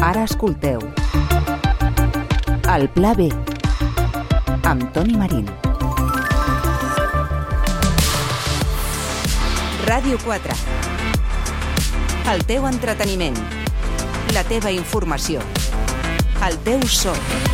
Ara escolteu El Pla B amb Toni Marín. Ràdio 4. El teu entreteniment, la teva informació, el teu so.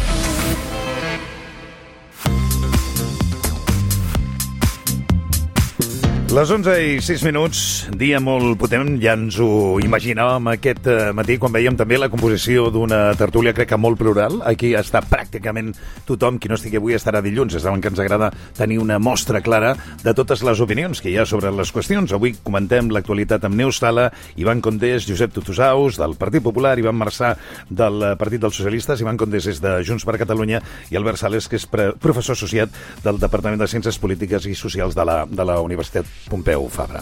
Les 11:06, dia molt potent, ja ens ho imaginàvem aquest matí quan veiem també la composició d'una tertúlia, crec que molt plural. Aquí està pràcticament tothom, qui no estigui avui estarà dilluns. És que ens agrada tenir una mostra clara de totes les opinions que hi ha sobre les qüestions. Avui comentem l'actualitat amb Neus Sala, Ivan Condés, Josep Tutusaus, del Partit Popular, Ivan Marçà, del Partit dels Socialistes, Ivan Condés és de Junts per Catalunya i Albert Sales, que és professor associat del Departament de Ciències Polítiques i Socials de la Universitat Pompeu Fabra.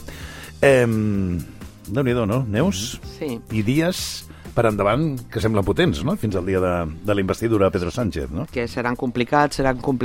Déu-n'hi-do, no, Neus? Sí. I dies per endavant que semblen potents, no?, fins al dia de la investidura de Pedro Sánchez, no? Que seran complicades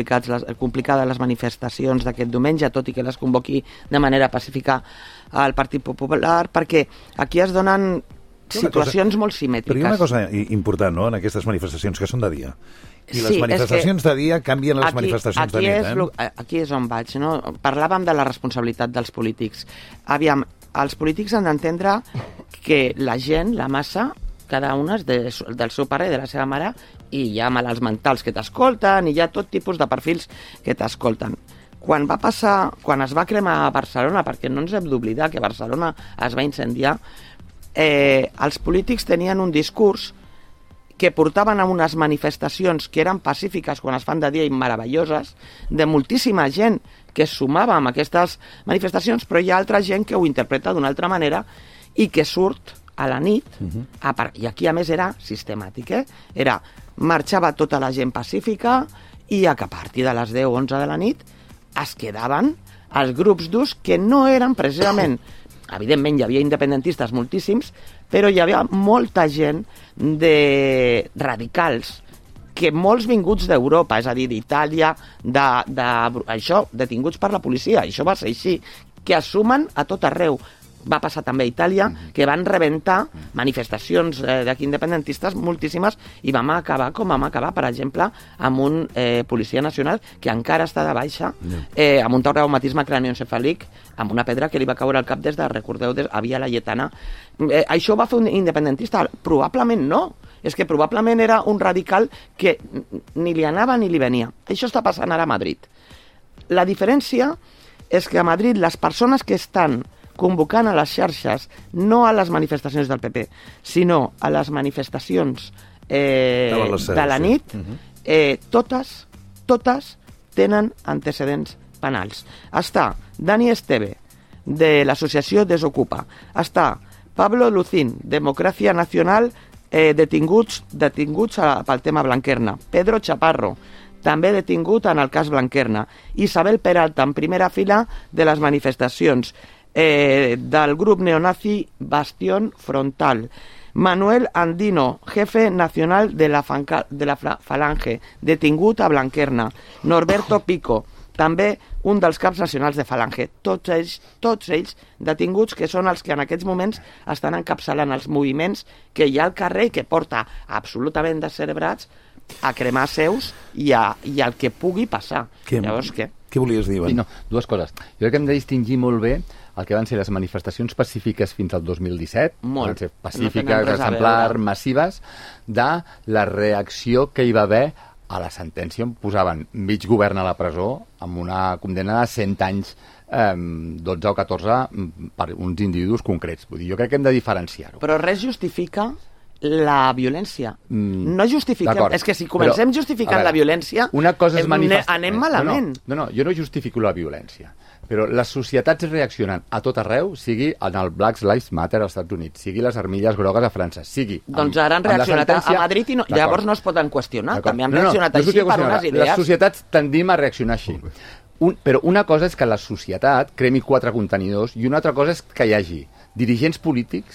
les manifestacions d'aquest diumenge, tot i que les convoqui de manera pacífica al Partit Popular, perquè aquí es donen situacions molt simètriques. Però hi ha una cosa important, no?, en aquestes manifestacions, que són de dia. I les manifestacions de dia canvien les manifestacions de nit. Aquí és on vaig, no? Parlàvem de la responsabilitat dels polítics. Aviam, els polítics han d'entendre que la gent, la massa, cada una és del seu pare i de la seva mare, i hi ha malalts mentals que t'escolten, i hi ha tot tipus de perfils que t'escolten. Quan es va cremar a Barcelona, perquè no ens hem d'oblidar que Barcelona es va incendiar, els polítics tenien un discurs que portaven a unes manifestacions que eren pacífiques quan es fan de dia i meravelloses, de moltíssima gent que es sumava a aquestes manifestacions, però hi ha altra gent que ho interpreta d'una altra manera i que surt a la nit, i aquí a més era sistemàtic, marxava tota la gent pacífica i a partir de les 10-11 de la nit es quedaven els grups d'ús que no eren precisament... Evidentment hi havia independentistes moltíssims, però hi havia molta gent de radicals, que molts vinguts d'Europa, és a dir, d'Itàlia, això, detinguts per la policia, això va ser així, que es sumen a tot arreu. Va passar també a Itàlia, que van rebentar manifestacions d'aquí independentistes moltíssimes, i vam acabar com vam acabar, per exemple, amb un policia nacional que encara està de baixa, amb un traumatisme cranioencefàlic, amb una pedra que li va caure al cap recordeu, a Via Laietana. Això va fer un independentista? Probablement no. És que probablement era un radical que ni li anava ni li venia. Això està passant ara a Madrid. La diferència és que a Madrid les persones que estan convocant a les xarxes, no a les manifestacions del PP, sinó a les manifestacions de la nit, totes tenen antecedents penals. Està Dani Esteve, de l'associació Desocupa. Està Pablo Lucín, Democràcia Nacional, detinguts pel tema Blanquerna. Pedro Chaparro, també detingut en el cas Blanquerna. Isabel Peralta, en primera fila de les manifestacions del grup neonazi Bastión Frontal. Manuel Andino, jefe nacional de la Falange, detingut a Blanquerna. Norberto Pico, també un dels caps nacionals de Falange. Tots ells detinguts, que són els que en aquests moments estan encapçalant els moviments que hi ha al carrer i que porta absolutament descerebrats a cremar seus i al que pugui passar. Llavors, què? Què volies dir, Ivan? Sí, no, dues coses. Jo crec que hem de distingir molt bé el que van ser les manifestacions pacífiques fins al 2017, van ser pacífiques, exemplars, massives, de la reacció que hi va haver a la sentència on posaven mig govern a la presó amb una condemna de 100 anys, 12 o 14 per uns individus concrets. Vull dir, jo crec que hem de diferenciar-ho. Però res justifica la violència. No justifiquem... És que si comencem justificant la violència, anem malament. No, jo no justifico la violència. Però les societats reaccionen a tot arreu, sigui en el Black Lives Matter als Estats Units, sigui les armilles grogues a França, sigui... Doncs ara han reaccionat a Madrid i llavors no es poden qüestionar. També han reaccionat així per unes idees. Les societats tendim a reaccionar així. Però una cosa és que la societat cremi 4 contenidors i una altra cosa és que hi hagi dirigents polítics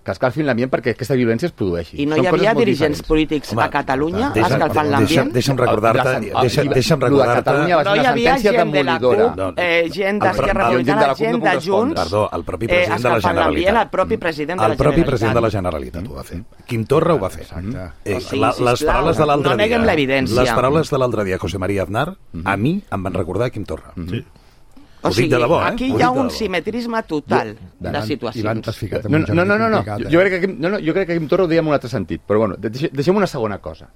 que escalfin l'ambient perquè aquesta violència es produeixi. I no hi havia dirigents polítics a Catalunya escalfant l'ambient? Deixa'm recordar-te... No hi havia gent de la CUP, gent d'Esquerra Republicana, gent de Junts... Perdó, el propi president de la Generalitat. El propi president de la Generalitat. El propi president de la Generalitat ho va fer. Quim Torra ho va fer. Les paraules de l'altre dia... No neguem l'evidència. Les paraules de l'altre dia, José María Aznar, a mi em van recordar Quim Torra. O sigui, aquí hi ha un simetrisme total de situacions. No. Jo crec que Quim Torra ho deia en un altre sentit, però bueno, deixem una segona cosa.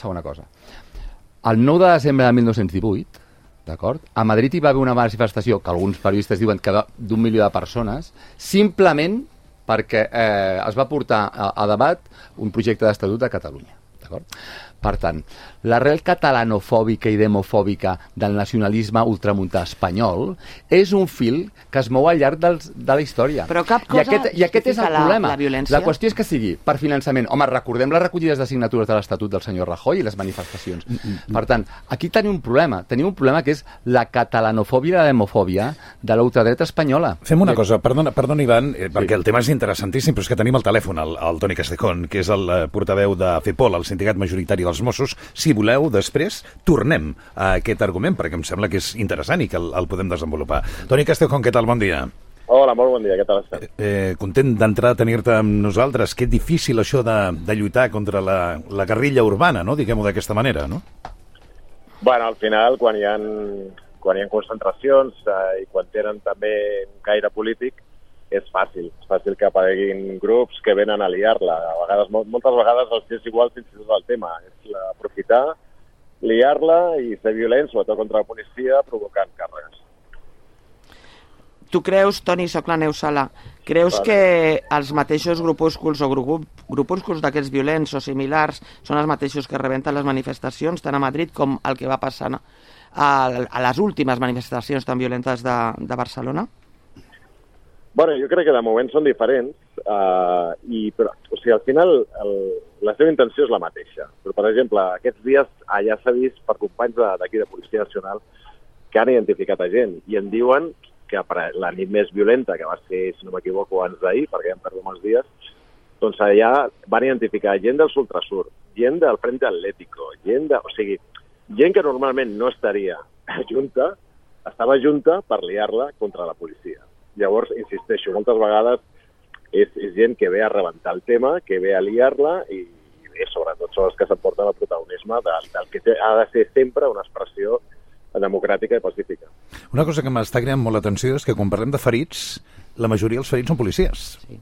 El 9 de desembre de 1918, d'acord? A Madrid hi va haver una manifestació que alguns periodistes diuen que d'1 milió de persones, simplement perquè es va portar a debat un projecte d'estatut de Catalunya, d'acord? Per tant, l'arrel catalanofòbica i demofòbica del nacionalisme ultramuntà espanyol és un fil que es mou al llarg de la història. Però cap cosa I aquest és el problema. La violència. La qüestió és que sigui per finançament. Home, recordem les recollides de signatures de l'Estatut del senyor Rajoy i les manifestacions. Per tant, aquí tenim un problema. Tenim un problema que és la catalanofòbia i la demofòbia de la ultradreta espanyola. Fem una cosa, perdona Ivan, perquè el tema és interessantíssim, però és que tenim al telèfon el Toni Castejón, que és el portaveu de FEPOL, el sindicat majoritari dels Mossos. Si voleu, després tornem a aquest argument, perquè em sembla que és interessant i que el podem desenvolupar. Toni Castejón, què tal? Bon dia. Hola, molt bon dia, què tal estàs? Content d'entrar a tenir-te amb nosaltres. Que difícil això de lluitar contra la guerrilla urbana, no? Diguem-ho d'aquesta manera, no? Bueno, al final, quan hi ha concentracions i quan tenen també un caire polític, és fàcil que apareguin grups que venen a liar-la. A vegades, moltes vegades els és igual fins i tot el tema. És aprofitar, liar-la i ser violents, sobretot contra la policia, provocant càrregues. Tu creus, Toni, soc la Neus Sala, creus que els mateixos grupúsculs o grupúsculs d'aquests violents o similars són els mateixos que rebenten les manifestacions tant a Madrid com el que va passar a les últimes manifestacions tan violentes de Barcelona? Bueno, jo crec que de moment són diferents, però, o sigui, al final la seva intenció és la mateixa. Però, per exemple, aquests dies ja s'ha vist per companys d'aquí de Policia Nacional que han identificat a gent i en diuen que la nit més violenta, que va ser, si no m'equivoco, abans d'ahir, perquè ja em perdo molts dies, doncs allà van identificar gent del Ultrasur, gent del Frente Atlético, o sigui, gent que normalment no estaria junta, estava junta per liar-la contra la policia. Llavors, insisteixo, moltes vegades és gent que ve a rebentar el tema, que ve a liar-la i bé, sobretot són els que s'emporten el protagonisme del que ha de ser sempre una expressió democràtica i pacífica. Una cosa que m'està creant molt l'atenció és que quan parlem de ferits, la majoria dels ferits són policies. Sí.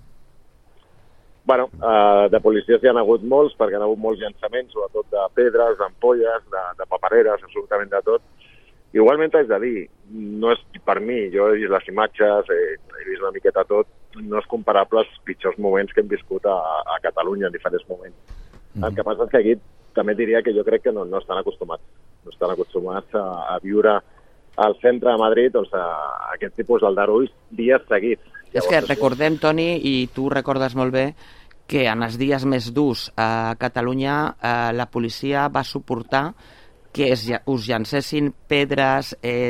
Bueno, de policies hi ha hagut molts, perquè hi ha hagut molts llançaments, sobretot de pedres, d'ampolles, de papereres, absolutament de tot. Igualment haig de dir, no és per mi, jo he vist les imatges, he vist una miqueta tot, no és comparable als pitjors moments que hem viscut a Catalunya en diferents moments. El que passa és que aquí també diria que jo crec que no estan acostumats a viure al centre de Madrid, doncs, aquest tipus d'aldarulls dies seguits. És que recordem, Toni, i tu recordes molt bé, que en els dies més durs a Catalunya la policia va suportar que us llancessin pedres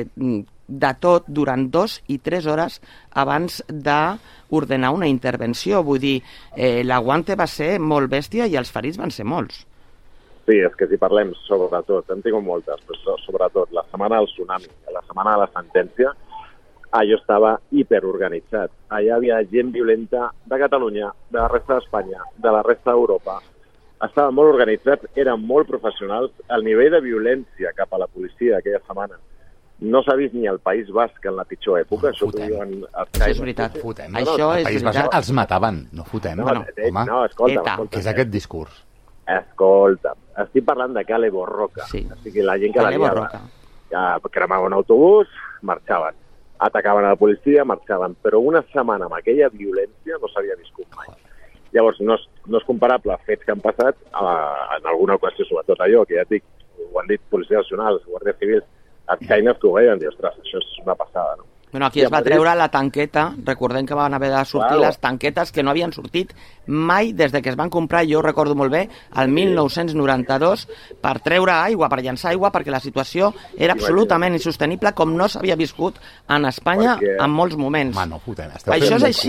de tot durant 2 i 3 hores abans d'ordenar una intervenció. Vull dir, l'aguante va ser molt bèstia i els ferits van ser molts. Sí, és que si parlem sobretot, hem tingut moltes, però sobretot la setmana del tsunami, la setmana de la sentència, allò estava hiperorganitzat. Allà hi havia gent violenta de Catalunya, de la resta d'Espanya, de la resta d'Europa. Estava molt organitzat, eren molt professionals. El nivell de violència cap a la policia aquella setmana no s'ha vist ni al País Basc en la pitjor època. Això és veritat. Això és País Basc els mataven, no fotem. No, escolta'm. Què és aquest discurs? Escolta'm, estic parlant de Cale Borroca. Sí. O sigui, la gent que la liava. Cremaven un autobús, marxaven. Atacaven a la policia, marxaven. Però una setmana amb aquella violència no s'havia viscut mai. Llavors, no és comparable a fets que han passat en alguna qüestió, sobretot allò, que ja et dic, ho han dit Policia Nacional, Guàrdia Civil, arcaïnes que ho veien, dius, ostres, això és una passada, no? Bueno, aquí es va treure la tanqueta, recordem que van haver de sortir les tanquetes que no havien sortit mai des de que es van comprar, jo ho recordo molt bé, el 1992, per treure aigua, per llançar aigua, perquè la situació era absolutament insostenible, com no s'havia viscut en Espanya en molts moments. No fotem, això és així.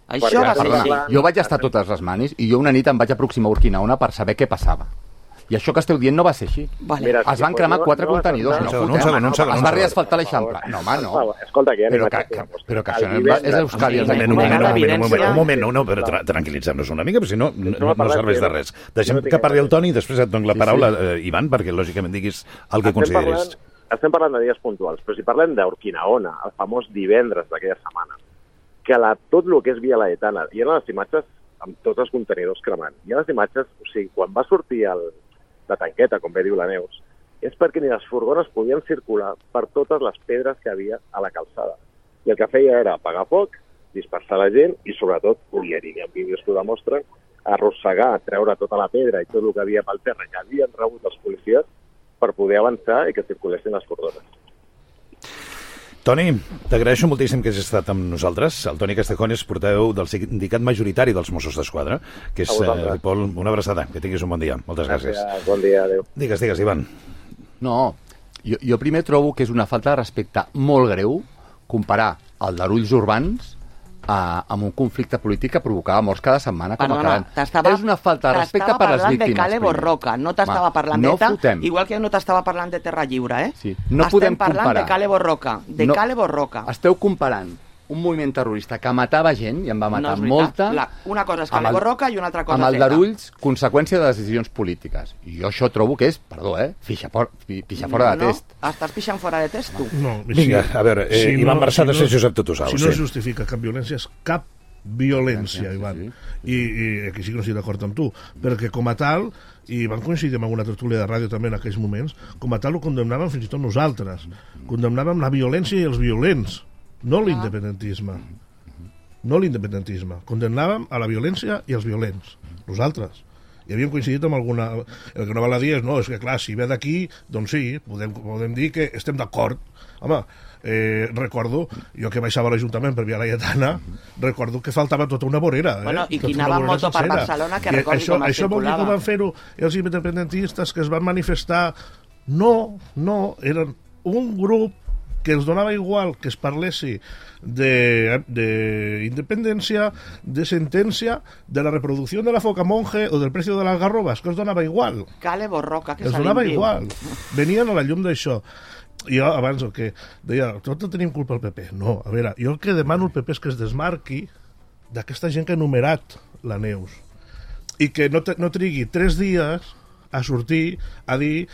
Això va ser així. Jo vaig estar totes les manis i jo una nit em vaig aproximar a Urquinaona per saber què passava. I això que esteu dient no va ser així. Vale. Es van cremar 4 contenidors. Un segon. Es va reasfaltar l'Eixample. No, home, no. Escolta, que ja Però que això és Euskadi. Un moment, però tranquil·litzem-nos una mica, perquè si no serveix de res. Deixem que parli el Toni i després et dono la paraula, Ivan, perquè lògicament diguis el que consideris. Estem parlant de dies puntuals, però si parlem d'Urquinaona, el famós divendres d'aquella setmana, que tot el que és Via Laietana, hi ha les imatges amb tots els contenidors cremant. Hi ha les imatges, o sigui, quan va sortir la tanqueta, com bé diu la Neus, és perquè ni les furgones podien circular per totes les pedres que havia a la calçada. I el que feia era apagar foc, dispersar la gent i, sobretot, hi ha vídeos que ho demostren, arrossegar, treure tota la pedra i tot el que havia pel terra que havien rebut els policies per poder avançar i que circulessin les furgones. Toni, t'agraeixo moltíssim que hagis estat amb nosaltres. El Toni Castejón és portaveu del sindicat majoritari dels Mossos d'Esquadra, que és Ripoll. Una abraçada, que tinguis un bon dia. Moltes gràcies. Bon dia, adéu. Digues, Ivan. No, jo primer trobo que és una falta de respecte molt greu comparar el d'Arulls Urbans amb un conflicte polític que provocava morts cada setmana. Perdona, és una falta de respecte per les víctimes. T'estava parlant de Cale Borroca, no t'estava parlant d'ETA, igual que no t'estava parlant de Terra Lliure, eh? Sí. No podem comparar. Estem parlant de Cale Borroca, Cale Borroca. Esteu comparant un moviment terrorista que matava gent, i en va matar molta... Una cosa és Cale Borroca i una altra cosa és ETA. Amb el d'Arulls, conseqüència de decisions polítiques. I jo això trobo que és, pixar fora de test. Estàs pixant fora de test, tu? No, vinga, a veure, Ivan Barçada, Josep Tutusal. Si no es justifica cap violència, és cap violència, Ivan. I aquí sí que no estic d'acord amb tu, perquè com a tal, i van coincidir amb alguna tertúlia de ràdio també en aquells moments, com a tal ho condemnàvem fins i tot nosaltres. Condemnàvem la violència i els violents, no l'independentisme. No l'independentisme. Condemnàvem a la violència i els violents. Nosaltres. I havíem coincidit amb alguna... El que no val a dir és, no, és que clar, si ve d'aquí, doncs sí, podem dir que estem d'acord. Home, recordo, jo que baixava a l'Ajuntament per Via Laietana, recordo que faltava tota una vorera. Bueno, i qui anava amb moto per Barcelona, que recordi com es això vol dir que van fer-ho els independentistes que es van manifestar. No, eren un grup que els donava igual que es parlessi d'independència, de sentència, de la reproducció de la foca monje o del precio de les garrobes, que els donava igual. Cale Borroca, que els donava igual. Venien a la llum d'això. Jo abans el que deia, tot tenim culpa al PP. No, a veure, jo el que demano al PP és que es desmarqui d'aquesta gent que ha enumerat la Neus i que no trigui 3 dies a sortir a dir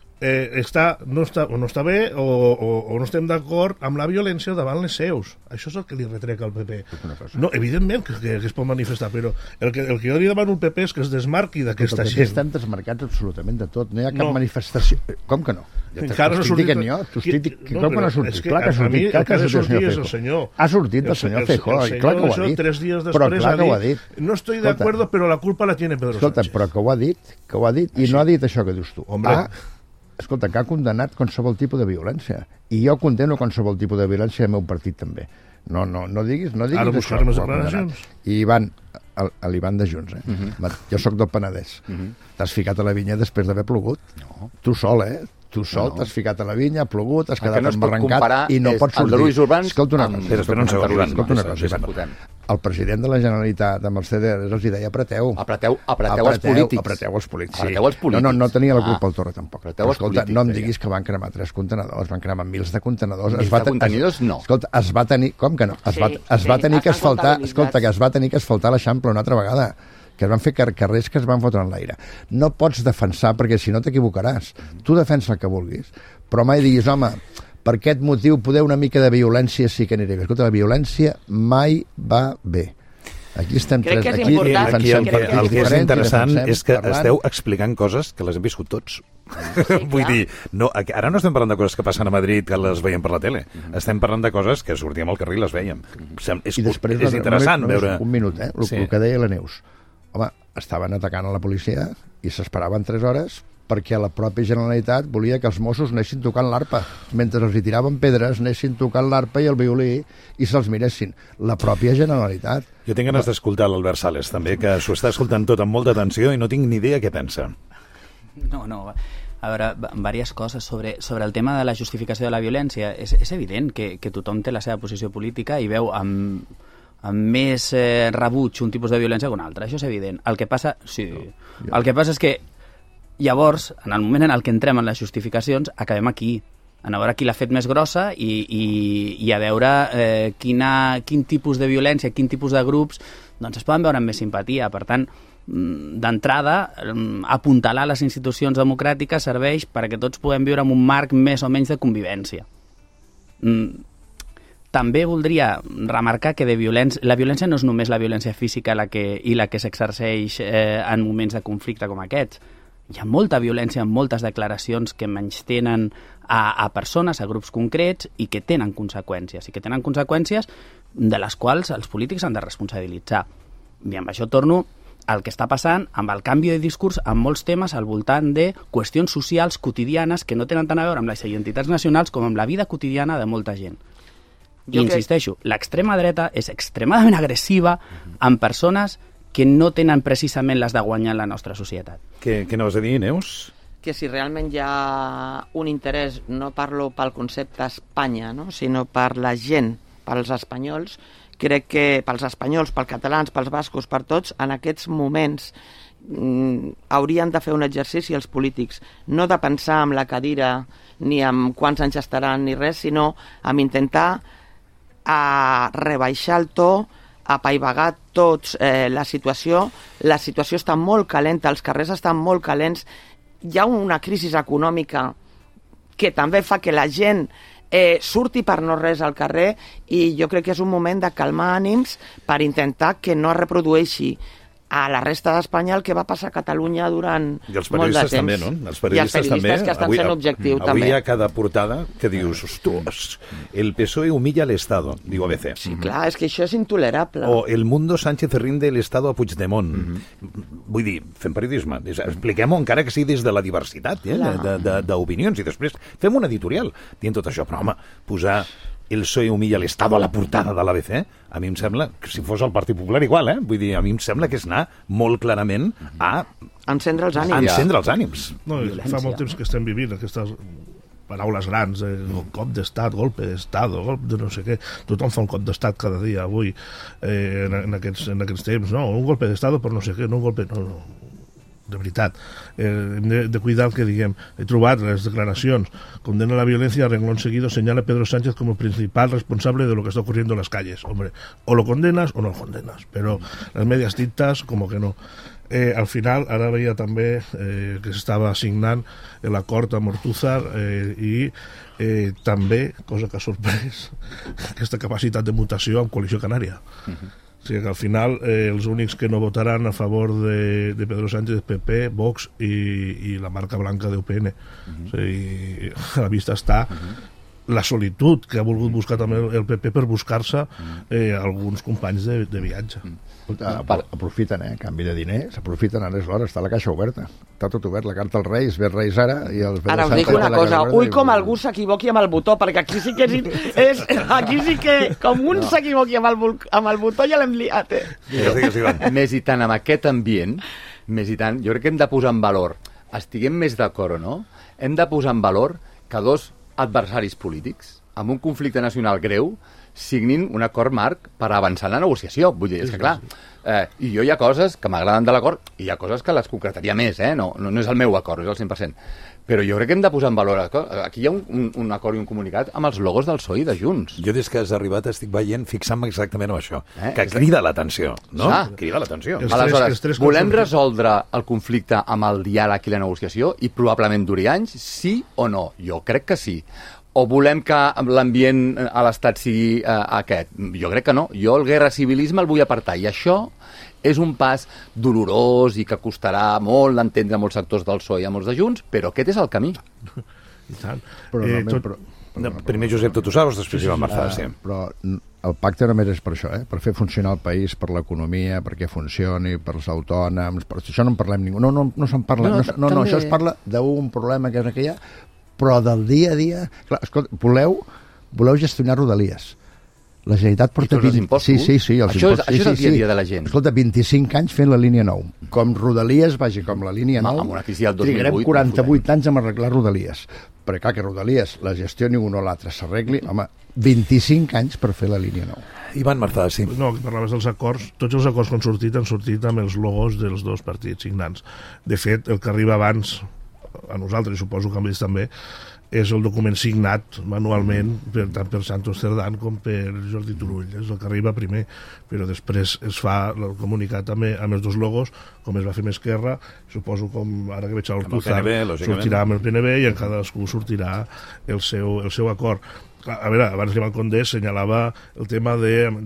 no està bé o no estem d'acord amb la violència davant les seus. Això és el que li retrec al PP. No, evidentment que es pot manifestar, però el que jo li demano al PP és que es desmarqui d'aquesta gent. Estan desmarcats absolutament de tot. No hi ha cap manifestació. Com que no? Encara no ha sortit... Com que no ha sortit? Clar que ha sortit. Clar que ha sortit el senyor. Ha sortit el senyor Feijóo. Clar que ho ha dit. 3 dies després ha dit. No estoy de acuerdo, però la culpa la tiene Pedro Sánchez. Escolta, però que ho ha dit, i no ha dit això que dius tu. Escolta, que ha condemnat qualsevol tipus de violència. I jo condeno qualsevol tipus de violència al meu partit també. No diguis ara buscarem les declaracions. I l'Ivan de Junts, jo sóc del Penedès. T'has ficat a la vinya després d'haver plogut? No. Tu sol, Tu sol t'has ficat a la vinya, ha plogut, has quedat embarrancat i no pots sortir. El d'Arulls Urbans... Escolta una cosa. Escolta una cosa, Ivan. El president de la Generalitat amb els CDRs els deia apreteu els polítics. No tenia la culpa el Torra tampoc. Escolta, no em diguis que van cremar 3 contenidors, van cremar mils de contenidors. Mils de contenidors no. Escolta, es va tenir... Com que no? Es va tenir que asfaltar... Escolta, que es va tenir que asfaltar l'Eixample una altra vegada, que es van fer carrers que es van fotre en l'aire. No pots defensar, perquè si no t'equivocaràs. Tu defensa el que vulguis, però mai diguis, home, per aquest motiu poder una mica de violència sí que aniré bé. Escolta, la violència mai va bé. Aquí estem tres. Aquí el que és interessant és que esteu explicant coses que les hem viscut tots. Vull dir, ara no estem parlant de coses que passen a Madrid que les veiem per la tele. Estem parlant de coses que sortíem al carrer i les veiem. És interessant veure... Un minut, el que deia la Neus. Home, estaven atacant a la policia i s'esperaven 3 hores perquè la pròpia Generalitat volia que els Mossos anessin tocant l'arpa. Mentre els hi tiraven pedres, anessin tocant l'arpa i el violí i se'ls miressin. La pròpia Generalitat. Jo tinc ganes d'escoltar l'Albert Sales, també, que s'ho està escoltant tot amb molta atenció i no tinc ni idea què pensa. No. A veure, diverses coses sobre el tema de la justificació de la violència. És evident que tothom té la seva posició política i veu amb més rebuig un tipus de violència que un altre, això és evident. El que passa és que llavors, en el moment en el que entrem en les justificacions, acabem aquí, a veure qui l'ha fet més grossa i a veure quin tipus de violència, quin tipus de grups doncs es poden veure amb més simpatia. Per tant, d'entrada, apuntalar les institucions democràtiques serveix perquè tots puguem viure en un marc més o menys de convivència. També voldria remarcar que la violència no és només la violència física i la que s'exerceix en moments de conflicte com aquests. Hi ha molta violència en moltes declaracions que menystenen a persones, a grups concrets, i que tenen conseqüències de les quals els polítics han de responsabilitzar. I amb això torno al que està passant amb el canvi de discurs en molts temes al voltant de qüestions socials quotidianes que no tenen tant a veure amb les identitats nacionals com amb la vida quotidiana de molta gent. I insisteixo, l'extrema dreta és extremadament agressiva amb persones que no tenen precisament les de guanyar la nostra societat. Què anaves a dir, Neus? Que si realment hi ha un interès, no parlo pel concepte Espanya, no? Sinó per la gent, pels espanyols, crec que pels espanyols, pels catalans, pels bascos, per tots, en aquests moments haurien de fer un exercici els polítics, no de pensar en la cadira ni en quants anys estaran ni res, sinó en intentar rebaixar el to, apaivagar tots la situació. La situació està molt calenta, els carrers estan molt calents, hi ha una crisi econòmica que també fa que la gent surti per no res al carrer, i jo crec que és un moment de calmar ànims per intentar que no es reprodueixi a la resta d'Espanya el que va passar a Catalunya durant molt de temps. I els periodistes també, no? Els periodistes que estan sent objectiu també. Avui hi ha cada portada que dius, ostres, el PSOE humilla l'Estado, diu ABC. Sí, clar, és que això és intolerable. O el Mundo Sánchez rinde l'Estado a Puigdemont. Vull dir, fem periodisme, expliquem-ho encara que sigui des de la diversitat d'opinions, i després fem un editorial dient tot això, però home, posar el PSOE humilla l'Estado a la portada de l'ABC, a mi em sembla que si fos el Partit Popular igual, vull dir, a mi em sembla que és anar molt clarament a encendre els ànims. No, fa molt temps que estem vivint aquestes paraules grans, cop d'estat, golpe d'estat, golpe de no sé què. Tothom fa un cop d'estat cada dia avui en aquests temps, no? Un golpe d'estat per no sé què, no un golpe... No. De veritat, hem de cuidar el que diguem. He trobat les declaracions: condena la violencia, a renglón seguido señala a Pedro Sánchez como principal responsable de lo que está ocurriendo en las calles. Hombre, o lo condenas o no lo condenas, pero las medias tintas como que no. Al final, ara veia també que s'estava signant l'acord amb Ortúzar i també, cosa que ha sorprès, aquesta capacitat de mutació amb Coalició Canària. O sigui que al final els únics que no votaran a favor de Pedro Sánchez, PP, Vox i la marca blanca d'UPN. O sigui, a la vista està la solitud que ha volgut buscar també el PP per buscar-se alguns companys de viatge. Aprofiten, a canvi de diners, aprofiten, ara és l'hora, està la caixa oberta, està tot obert, la carta als Reis, ve Reis ara, i els ve ara us dic una cosa, ull com algú s'equivoqui amb el botó, perquè aquí sí que aquí sí que com un s'equivoqui amb el botó ja l'hem liat. Més i tant amb aquest ambient, més i tant, jo crec que hem de posar en valor, estiguem més d'acord o no, hem de posar en valor que dos adversaris polítics, amb un conflicte nacional greu, signin un acord marc per avançar la negociació. Vull dir, és que clar, i jo hi ha coses que m'agraden de l'acord i hi ha coses que les concretaria més, no és el meu acord, és el 100%. Però jo crec que hem de posar en valor. Aquí hi ha un acord i un comunicat amb els logos del PSOE i de Junts. Jo des que has arribat estic veient, fixant-me exactament en això, que crida l'atenció, no? Crida l'atenció. Aleshores, volem resoldre el conflicte amb el diàleg i la negociació i probablement duri anys, sí o no? Jo crec que sí. O volem que l'ambient a l'Estat sigui aquest? Jo crec que no. Jo el guerra civilisme el vull apartar. I això és un pas dolorós i que costarà molt d'entendre molts sectors del PSOE i a molts de Junts, però aquest és el camí. I tant. Primer Josep Tutusaus, després Joan Marzà. Però el pacte només és per això, per fer funcionar el país, per l'economia, perquè funcioni, per els autònoms, per això no en parlem ningú. No se'n parla. No, això es parla d'un problema que hi ha, però del dia a dia... Clar, escolta, voleu gestionar Rodalies. La Generalitat porta... I tots els impostos? Sí, els impostos. Això és el dia a dia de la gent. Escolta, 25 anys fent la línia 9. Com Rodalies, com la línia 9, amb una crisi del 2008, trigarem 48 anys a arreglar Rodalies. perquè clar que Rodalies la gestioni un o l'altre s'arregli, home, 25 anys per fer la línia 9. Ivan Marzà, sí. No, que parlaves dels acords. Tots els acords que han sortit amb els logos dels dos partits signants. De fet, el que arriba abans, a nosaltres, suposo que amb ells també, és el document signat manualment tant per Santos Cerdán com per Jordi Turull. És el que arriba primer, però després es fa el comunicat també amb els dos logos, com es va fer amb Esquerra, suposo com ara que veig el Tuzar, sortirà amb el PNB i en cadascú sortirà el seu acord. A veure, abans l'Ivan Condés senyalava el tema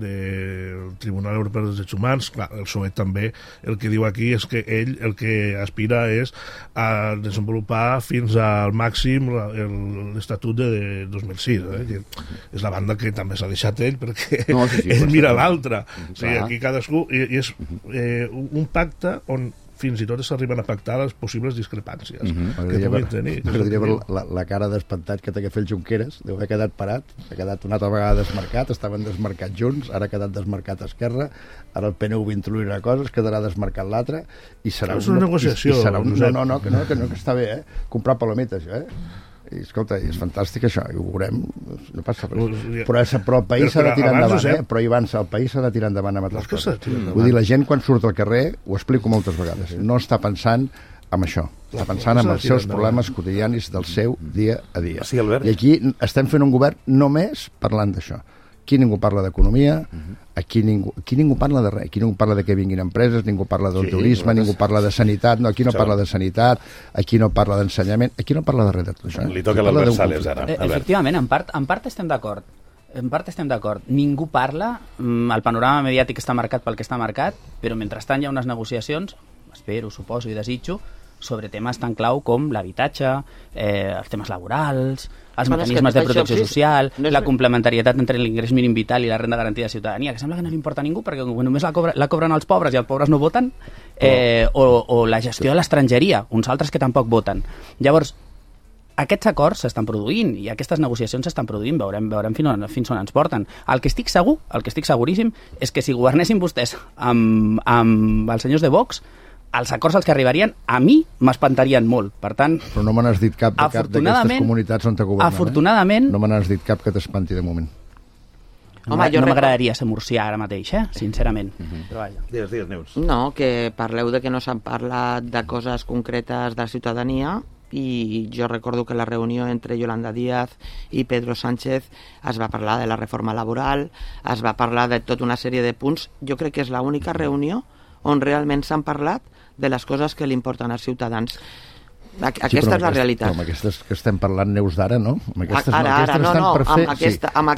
del Tribunal Europeu dels Drets Humans. Clar, el PSOE també el que diu aquí és que ell el que aspira és a desenvolupar fins al màxim l'Estatut de 2006. Que és la banda que també s'ha deixat ell perquè ell mira l'altre. O sigui, aquí cadascú... I és un pacte on fins i tot s'arriben a pactar les possibles discrepàncies que puguin tenir. La cara d'espantat que té que fer el Junqueras, deu haver quedat parat, ha quedat una altra vegada desmarcat, estaven desmarcats junts, ara ha quedat desmarcat a Esquerra, ara el PNV introduirà coses, quedarà desmarcat l'altre, i serà una negociació. No, que està bé, comprar palometes, això, I, escolta, és fantàstic això, i ho veurem, no passa res. Però el país s'ha de tirar endavant, però Ivan, el país s'ha de tirar endavant amb altres coses. Vull dir, la gent quan surt al carrer, ho explico moltes vegades, no està pensant en això, està pensant en els seus problemes quotidianis del seu dia a dia. I aquí estem fent un govern només parlant d'això. Aquí ningú parla d'economia, aquí ningú parla de res, aquí ningú parla de que vinguin empreses, ningú parla del turisme, ningú parla de sanitat, no, aquí no parla de sanitat, aquí no parla d'ensenyament, aquí no parla de res de tot això. Li toca l'Albert Sales ara. Efectivament, en part estem d'acord. En part estem d'acord. Ningú parla, el panorama mediàtic està marcat pel que està marcat, però mentrestant hi ha unes negociacions, espero, suposo i desitjo, sobre temes tan clau com l'habitatge, els temes laborals, els mecanismes de protecció social, la complementarietat entre l'ingrés mínim vital i la renda garantida de ciutadania, que sembla que no li importa a ningú perquè només la cobren els pobres i els pobres no voten, o la gestió de l'estrangeria, uns altres que tampoc voten. Llavors, aquests acords s'estan produint i aquestes negociacions s'estan produint, veurem fins on ens porten. El que estic segur, el que estic seguríssim, és que si governessin vostès amb els senyors de Vox, els acords als que arribarien, a mi m'espantarien molt. Per tant, però no me n'has dit cap d'aquestes comunitats on te governen. Afortunadament... No me n'has dit cap que t'espanti de moment. No m'agradaria ser murcià ara mateix, sincerament. Però vaja. Digues, Neus. No, que parleu de que no s'han parlat de coses concretes de ciutadania, i jo recordo que la reunió entre Yolanda Díaz i Pedro Sánchez es va parlar de la reforma laboral, es va parlar de tota una sèrie de punts. Jo crec que és l'única reunió on realment s'han parlat de les coses que li importen als ciutadans. Aquesta és la realitat. Amb aquestes que estem parlant, Neus, d'ara, no? Amb les que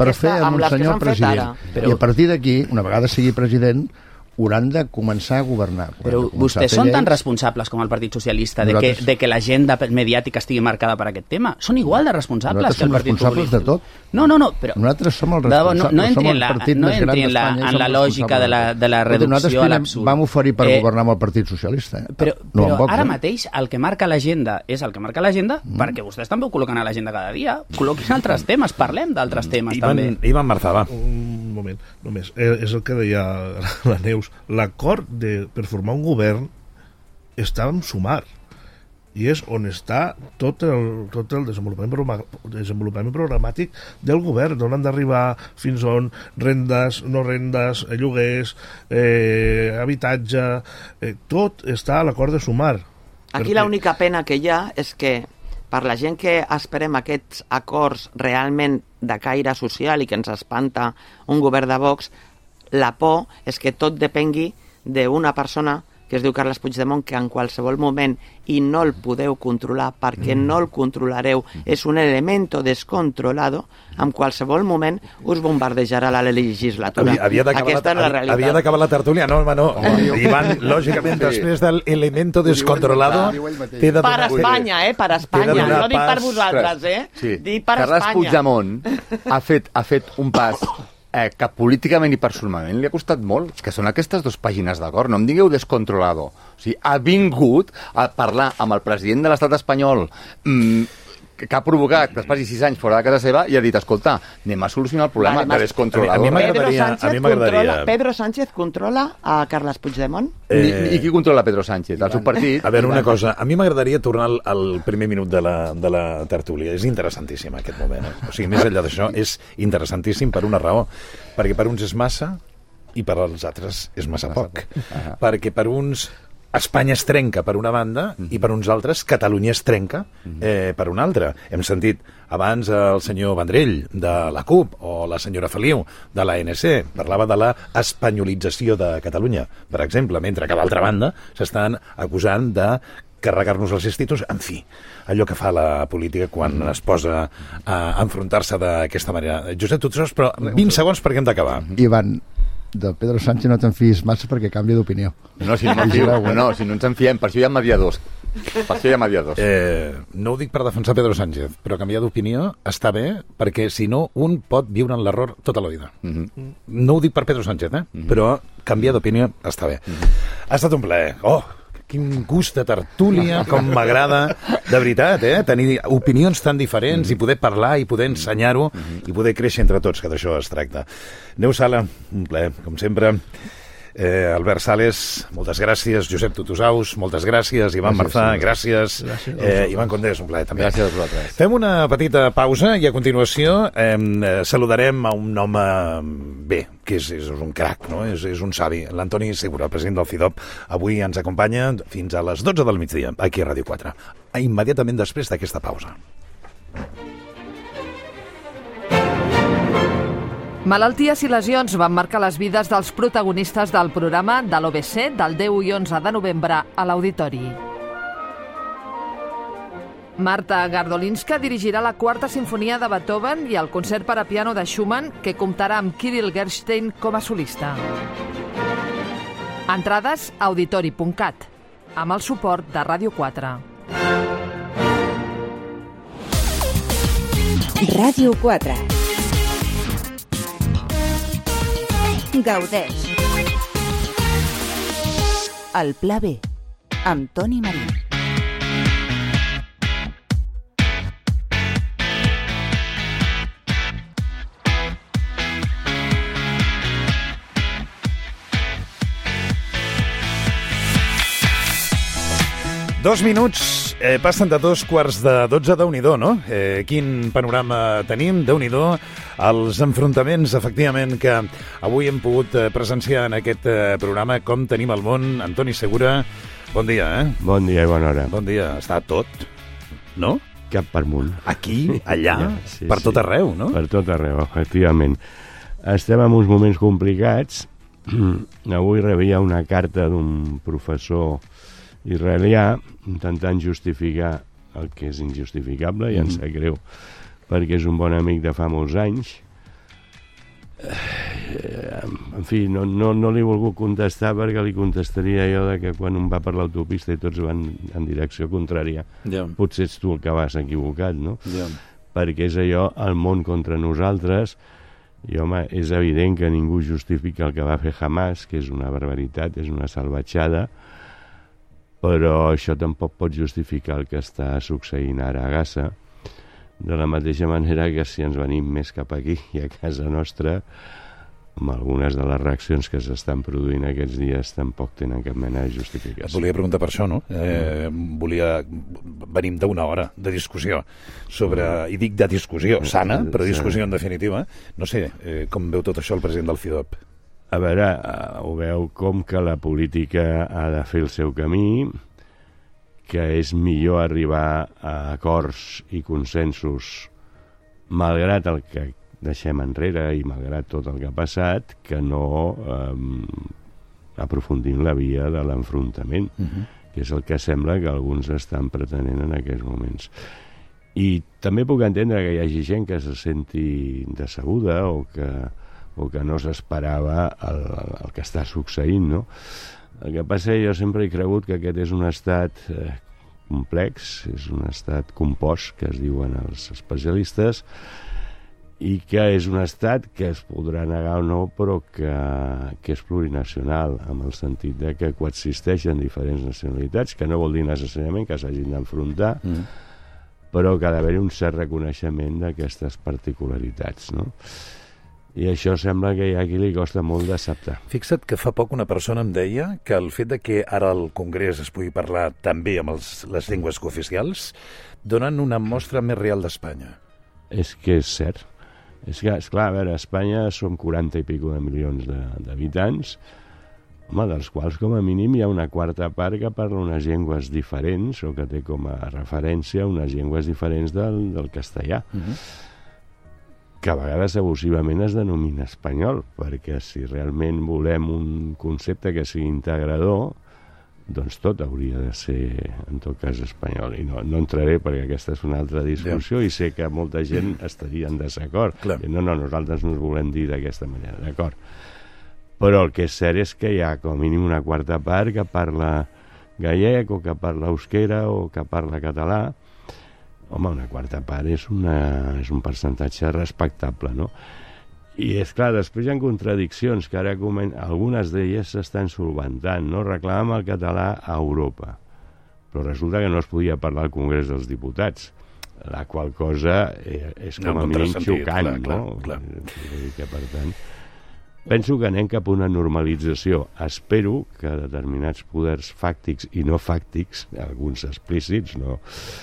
s'han fet ara. I a partir d'aquí, una vegada sigui president, hauran de començar a governar. Però vostès són tan responsables com el Partit Socialista de que l'agenda mediàtica estigui marcada per aquest tema? Són igual de responsables que el Partit Socialista. Nosaltres som responsables de tot. No, però... Nosaltres som els responsables. No entri en la lògica de la reducció a l'absurd. Nosaltres vam oferir per governar amb el Partit Socialista. Però ara mateix el que marca l'agenda és el que marca l'agenda perquè vostès també ho col·loquen a l'agenda cada dia. Col·loquin altres temes, parlem d'altres temes també. Ivan Marzà, va. Un moment, només. És el que deia la Neus. L'acord per formar un govern està en Sumar i és on està tot el desenvolupament programàtic del govern, on han d'arribar fins on rendes, no rendes, lloguers, habitatge, tot està a l'acord de Sumar. Aquí l'única pena que hi ha és que per la gent que esperem aquests acords realment de caire social i que ens espanta un govern de Vox, la por és que tot depengui d'una persona que es diu Carles Puigdemont, que en qualsevol moment, i no el podeu controlar perquè no el controlareu, és un elemento descontrolado, en qualsevol moment us bombardejarà la legislatura. Aquesta és la realitat. Havia d'acabar la tertúlia, no, home, no. Ivan, lògicament, després del elemento descontrolado... Per Espanya, per Espanya. No dic per vosaltres, dic per Espanya. Carles Puigdemont ha fet un pas que políticament i personalment li ha costat molt, que són aquestes dues pàgines d'acord, no em digueu descontrolado. O sigui, ha vingut a parlar amb el president de l'estat espanyol que ha provocat que es passi 6 anys fora de casa seva i ha dit, escolta, anem a solucionar el problema de descontrolador. Pedro Sánchez controla a Carles Puigdemont? I qui controla Pedro Sánchez? El seu partit? A veure, una cosa, a mi m'agradaria tornar al primer minut de la tertúlia. És interessantíssim aquest moment. O sigui, més enllà d'això, és interessantíssim per una raó. Perquè per uns és massa i per als altres és massa poc. Perquè per uns Espanya es trenca per una banda i per uns altres Catalunya es trenca per una altra. Hem sentit abans el senyor Vendrell de la CUP o la senyora Feliu de l'ANC. Parlava de la espanyolització de Catalunya, per exemple, mentre que a l'altra banda s'estan acusant de carregar-nos els instituts, en fi, allò que fa la política quan es posa a enfrontar-se d'aquesta manera. Josep, tu saps, però 20 segons perquè hem d'acabar. Ivan, de Pedro Sánchez no te'n fiïs massa perquè canvia d'opinió. No, si no ens en fiem, per això hi ha mediadors. No ho dic per defensar Pedro Sánchez, però canviar d'opinió està bé, perquè si no un pot viure en l'error tota la vida. No ho dic per Pedro Sánchez, però canviar d'opinió està bé. Ha estat un plaer. Quin gust de tertúlia, com m'agrada, de veritat, tenir opinions tan diferents i poder parlar i poder ensenyar-ho i poder créixer entre tots, que d'això es tracta. Neus Sala, un plaer, com sempre. Albert Sales, moltes gràcies. Josep Tutusaus, moltes gràcies. Ivan Marzà, gràcies. Ivan Condés, un plaer també. Gràcies a vosaltres. Fem una petita pausa i a continuació saludarem a un home bé, que és un crac, no? És un savi. L'Antoni Segura, president del FIDOP, avui ens acompanya fins a les 12 del migdia, aquí a Ràdio 4. Immediatament després d'aquesta pausa. Malalties i lesions van marcar les vides dels protagonistes del programa de l'OBC del 10 i 11 de novembre a l'Auditori. Marta Gardolinska dirigirà la quarta sinfonia de Beethoven i el concert per a piano de Schumann, que comptarà amb Kirill Gerstein com a solista. Entrades a auditori.cat, amb el suport de Ràdio 4. Ràdio 4. Gaudeix. El Pla B, amb Toni Marín. Dos minuts, passen de 2:45, Déu-n'hi-do, no? Quin panorama tenim, Déu-n'hi-do, els enfrontaments, efectivament, que avui hem pogut presenciar en aquest programa, Com tenim el món. Antoni Segura, bon dia, Bon dia i bona hora. Bon dia, està tot, no? Cap per munt. Aquí, allà, sí, per tot arreu, no? Per tot arreu, efectivament. Estem en uns moments complicats. Avui rebia una carta d'un professor israelià intentant justificar el que és injustificable, i em sap greu, perquè és un bon amic de fa molts anys. En fi, no li he volgut contestar, perquè li contestaria jo de que quan un va per l'autopista i tots van en direcció contrària, potser ets tu el que vas equivocat, no? Perquè és allò, el món contra nosaltres, i home, és evident que ningú justifica el que va fer Hamas, que és una barbaritat, és una salvatjada, però això tampoc pot justificar el que està succeint ara a Gaza, de la mateixa manera que si ens venim més cap aquí i a casa nostra, amb algunes de les reaccions que s'estan produint aquests dies tampoc tenen cap mena de justificació. Et volia preguntar per això, no? Venim d'una hora de discussió sobre, i dic de discussió sana, però discussió en definitiva. No sé, com veu tot això el president del FIDOP? A veure, ho veu com que la política ha de fer el seu camí, que és millor arribar a acords i consensos malgrat el que deixem enrere i malgrat tot el que ha passat, que no aprofundim la via de l'enfrontament, que és el que sembla que alguns estan pretenent en aquests moments. I també puc entendre que hi hagi gent que se senti decebuda o que no s'esperava el que està succeint, no? El que passa, jo sempre he cregut que aquest és un estat complex, és un estat compost, que es diuen els especialistes, i que és un estat que es podrà negar o no, però que és plurinacional, en el sentit de que coexisteixen diferents nacionalitats, que no vol dir necessàriament que s'hagin d'enfrontar, però que ha d'haver un cert reconeixement d'aquestes particularitats, no? I això sembla que hi ha qui li costa molt d'acceptar. Fixa't que fa poc una persona em deia que el fet de que ara al Congrés es pugui parlar també amb les llengües cooficials donen una mostra més real d'Espanya. És que és cert. És que, esclar, a veure, a Espanya som 40 i pico de milions d'habitants, home, dels quals com a mínim hi ha una quarta part que parla unes llengües diferents o que té com a referència unes llengües diferents del castellà. Que a vegades abusivament es denomina espanyol, perquè si realment volem un concepte que sigui integrador, doncs tot hauria de ser, en tot cas, espanyol. I no entraré, perquè aquesta és una altra discussió, i sé que molta gent estaria en desacord. No, nosaltres no ens volem dir d'aquesta manera, d'acord. Però el que és cert és que hi ha com a mínim una quarta part que parla gallec, o que parla euskera, o que parla català. Home, una quarta part és un percentatge respectable, no? I és clar, després hi ha contradiccions que ara algunes d'elles s'estan solventant, no? Reclamem el català a Europa, però resulta que no es podia parlar al Congrés dels Diputats, la qual cosa és com a mínim xocant, no? Que, per tant, penso que anem cap a una normalització. Espero que determinats poders fàctics i no fàctics, alguns explícits, no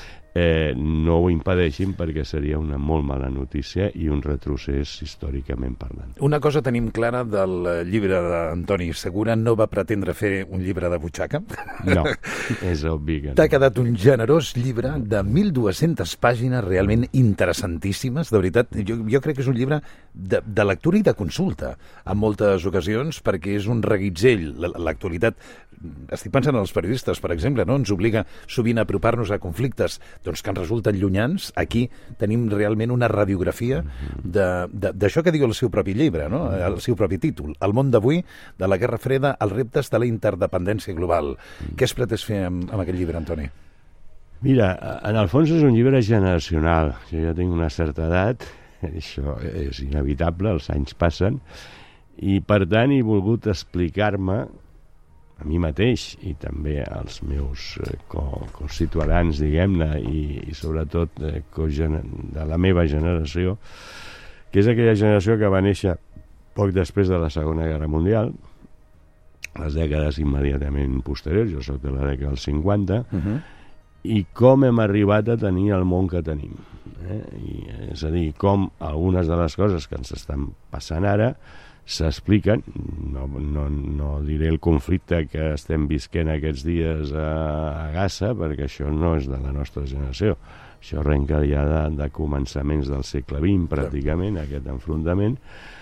ho impedeixin, perquè seria una molt mala notícia i un retrocés històricament parlant. Una cosa tenim clara del llibre d'Antoni Segura: no va pretendre fer un llibre de butxaca. No, és obvi que no. T'ha quedat un generós llibre de 1.200 pàgines realment interessantíssimes, de veritat. Jo crec que és un llibre de lectura i de consulta en moltes ocasions, perquè és un reguitzell. L'actualitat, estic pensant en els periodistes, per exemple, no? Ens obliga sovint a apropar-nos a conflictes que ens resulten llunyans. Aquí tenim realment una radiografia d'això que diu el seu propi llibre, no? El seu propi títol: El món d'avui, de la Guerra Freda als reptes de la interdependència global. Què es pretén fer amb aquest llibre, Antoni? Mira, en el fons és un llibre generacional. Jo ja tinc una certa edat, això és inevitable, els anys passen, i per tant he volgut explicar-me a mi mateix i també als meus conciutadans, diguem-ne, i sobretot de la meva generació, que és aquella generació que va néixer poc després de la Segona Guerra Mundial, les dècades immediatament posteriors. Jo soc de la dècada dels 50, i com hem arribat a tenir el món que tenim. És a dir, com algunes de les coses que ens estan passant ara s'expliquen. No diré el conflicte que estem visquent aquests dies a Gaza, perquè això no és de la nostra generació. Això arrenca ja de començaments del segle XX, pràcticament, aquest enfrontament.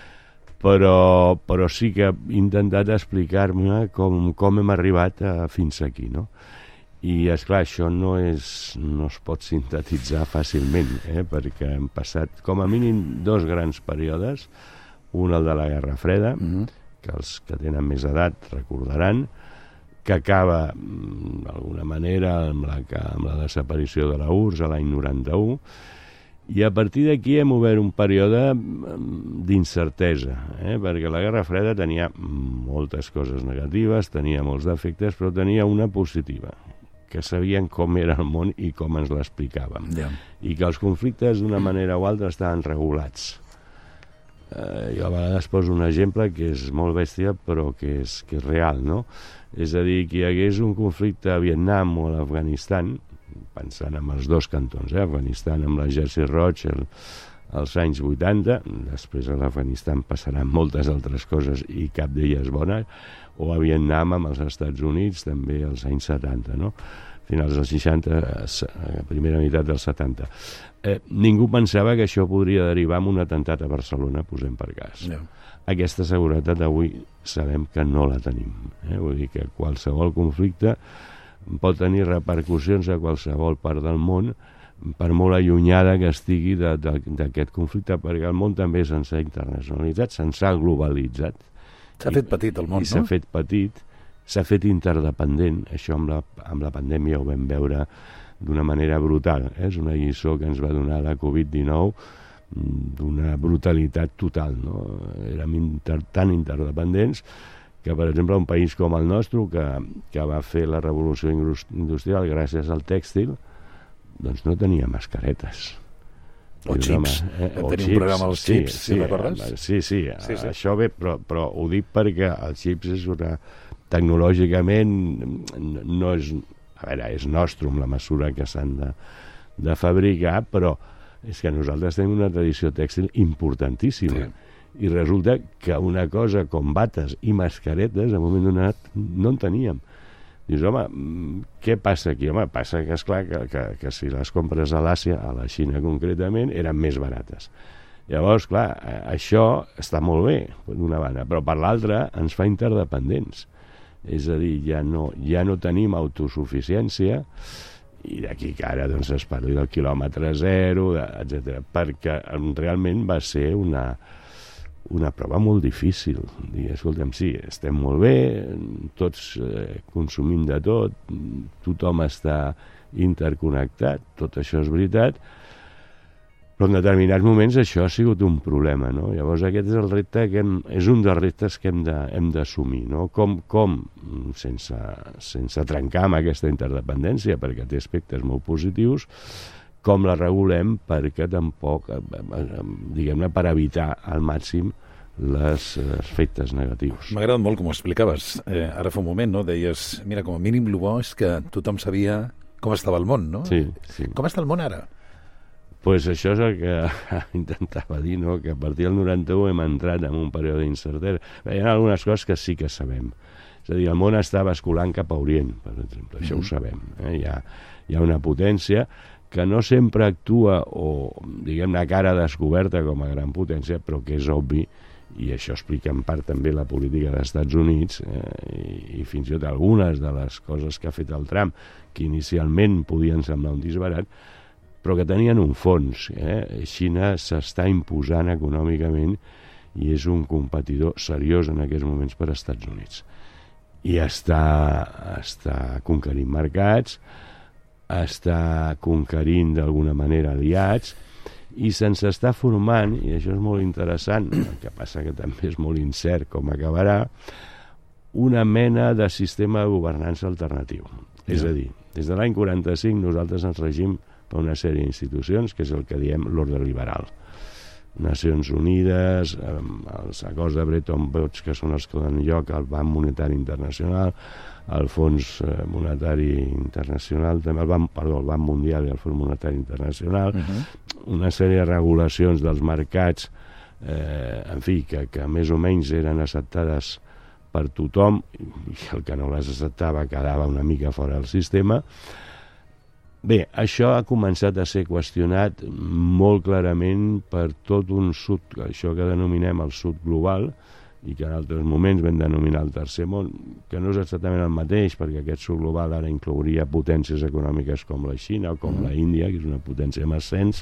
Però sí que he intentat explicar-me com hem arribat fins aquí, no? I, esclar, això no es pot sintetitzar fàcilment, perquè hem passat com a mínim 2 grans períodes. Un, el de la Guerra Freda, que els que tenen més edat recordaran, que acaba, d'alguna manera, amb la desaparició de la URSS a l'any 91, i a partir d'aquí hem obert un període d'incertesa, perquè la Guerra Freda tenia moltes coses negatives, tenia molts defectes, però tenia una positiva, que sabien com era el món i com ens l'explicàvem, i que els conflictes d'una manera o altra estaven regulats. Jo a vegades poso un exemple que és molt bèstia, però que és real, no? És a dir, que hi hagués un conflicte a Vietnam o a l'Afganistan, pensant en els 2 cantons, Afganistan amb l'exèrcit roig als anys 80, després a l'Afganistan passaran moltes altres coses i cap d'elles bones, o a Vietnam amb els Estats Units també als anys 70, no? Finals dels 60, primera meitat dels 70. Ningú pensava que això podria derivar en un atemptat a Barcelona, posem per cas. Aquesta seguretat avui sabem que no la tenim. Vull dir que qualsevol conflicte pot tenir repercussions a qualsevol part del món, per molt allunyada que estigui d'aquest conflicte, perquè el món també se'ns ha internacionalitzat, se'ns ha globalitzat. S'ha fet petit el món, no? S'ha fet petit, s'ha fet interdependent. Això amb la pandèmia ho vam veure d'una manera brutal. És una lliçó que ens va donar la Covid-19 d'una brutalitat total, no? Érem tan interdependents que, per exemple, un país com el nostre, que va fer la revolució industrial gràcies al tèxtil, doncs no tenia mascaretes. O xips. Tenim un programa als xips, si recordes? Sí, això bé, però ho dic perquè els xips és una... Tecnològicament no és... A veure, és nostrum la mesura que s'han de fabricar, però és que nosaltres tenim una tradició tèxtil importantíssima. I resulta que una cosa com bates i mascaretes, en un moment donat, no en teníem. Dius, home, què passa aquí? Home, passa que, esclar, que si les compres a l'Àsia, a la Xina concretament, eren més barates. Llavors, clar, això està molt bé, d'una banda, però per l'altra ens fa interdependents. És a dir, ja no tenim autosuficiència, i d'aquí que ara doncs, es parli del quilòmetre zero, etc. Perquè realment va ser una prova molt difícil. Dir, escolta'm, sí, estem molt bé, tots consumim de tot, tothom està interconnectat, tot això és veritat, però en determinats moments això ha sigut un problema, no? Llavors aquest és el repte és un dels reptes que hem d'assumir, no? Com sense trencar amb aquesta interdependència, perquè té aspectes molt positius, com la regulem perquè tampoc, diguem-ne, per evitar al màxim els efectes negatius. M'ha agradat molt com ho explicaves. Ara fa un moment, no? Deies, mira, com a mínim el bo és que tothom sabia com estava el món, no? Sí. Com està el món ara? Pues això és el que intentava dir, no? Que a partir del 91 hem entrat en un període d'incertesa. Hi ha algunes coses que sí que sabem. És a dir, el món està basculant cap a Orient, per exemple. Això ho sabem. Hi ha una potència que no sempre actua o, diguem-ne, cara descoberta com a gran potència, però que és obvi, i això explica en part també la política dels Estats Units, i fins i tot algunes de les coses que ha fet el Trump, que inicialment podien semblar un disbarat, però que tenien un fons. Xina s'està imposant econòmicament i és un competidor seriós en aquests moments per als Estats Units. I està conquerint mercats, està conquerint d'alguna manera aliats, i se'ns està formant, i això és molt interessant, el que passa que també és molt incert com acabarà, una mena de sistema de governança alternatiu. És a dir, des de l'any 45 nosaltres ens regim per una sèrie d'institucions, que és el que diem l'ordre liberal. Nacions Unides, els acords de Bretton Woods, que són els que donen lloc al Banc Monetari Internacional, el Fons Monetari Internacional, també el Banc Mundial i el Fons Monetari Internacional, una sèrie de regulacions dels mercats, en fi, que més o menys eren acceptades per tothom, i el que no les acceptava quedava una mica fora del sistema. Bé, això ha començat a ser qüestionat molt clarament per tot un sud, això que denominem el sud global, i que en altres moments vam denominar el tercer món, que no és exactament el mateix, perquè aquest sud global ara inclouria potències econòmiques com la Xina o com la Índia, que és una potència en ascens,